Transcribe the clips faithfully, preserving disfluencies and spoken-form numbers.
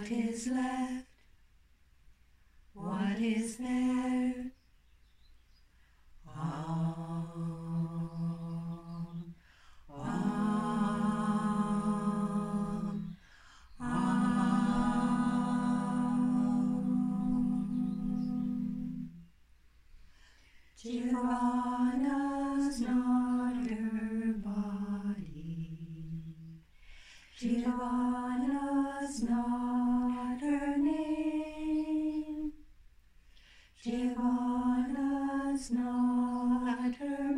What is left? What is there? Om, Om, Om. Jirvana's not her body. Jirvana's not her name. Jirvana's not her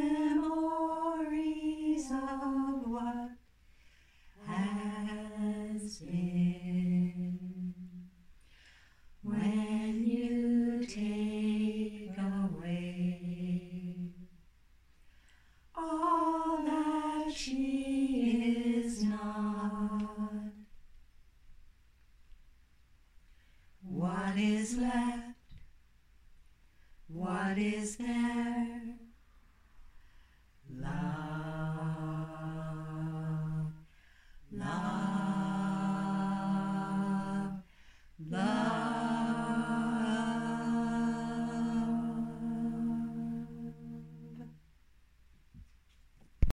memories of what has been. When you take away all that she is not, what is left? What is there?